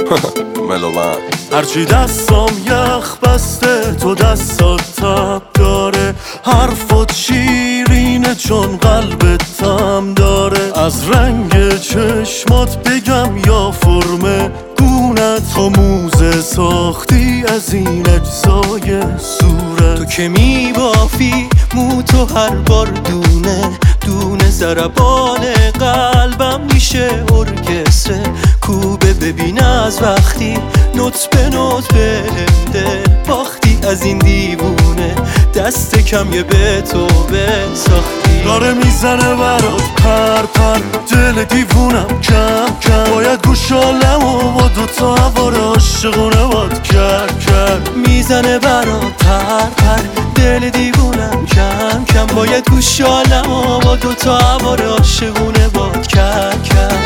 ملومن هرچی دستام یخ بسته تو دستات تب داره، حرفات شیرینه چون قلبت تم داره. از رنگ چشمات بگم یا فرم گونت، تو موزه ساختی از این اجزای صورت. تو که میبافی مو تو هر بار دونه دونه، ضربان قلبم میشه ارکستره کوبه. ببین از وقتی نوت به نوت به دل باختی از این دیوونه، دست کم یه به تو ساختی. داره میزنه برات پر پر دل دیوونم کم کم، باید گوشالم و با دوتا هوار عاشقونه باد کرد. میزنه برات پر پر دل دیوونم کم کم، باید گوشالم و با دوتا هوار عاشقونه باد کرد.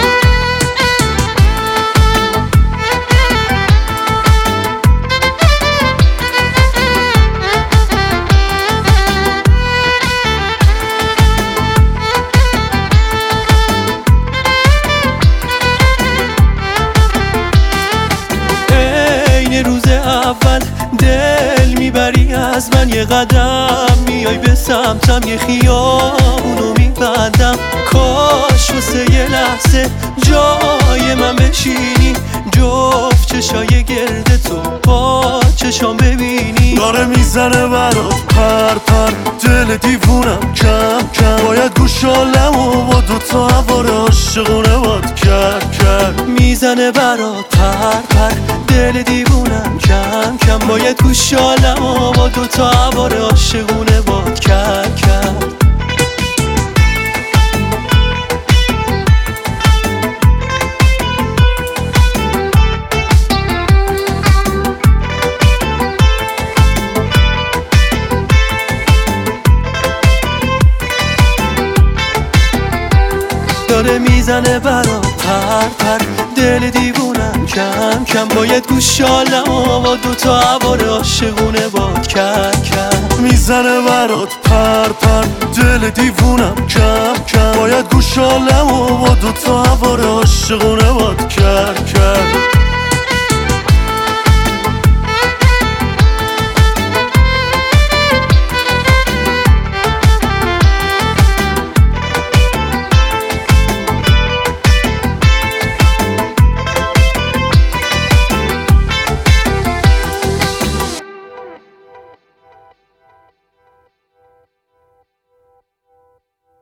روز اول دل میبری از من، یه قدم میای به سمتم، یه خیابونو میبندم. کاش واسه یه لحظه جای من بشینی، جفت چشای گرد تو با چشام ببینی. داره میزنه برات پر پر دل دیوونم کم کم، باید گوشالم و با دوتا هوار عاشقونه باد کرد. میزنه برات پر پر دل دیوونم کم کم، باید گوشالم و با دوتا هوار عاشقونه باد کرد. داره میزنه برات پر پر دل دیوونم کم کم، باید گوشالم و با دوتا هوار عاشقونه باد کرد. میزنه برات پر پر دل دیوونم کم کم، باید گوشالم و با دوتا هوار عاشقونه باد کرد.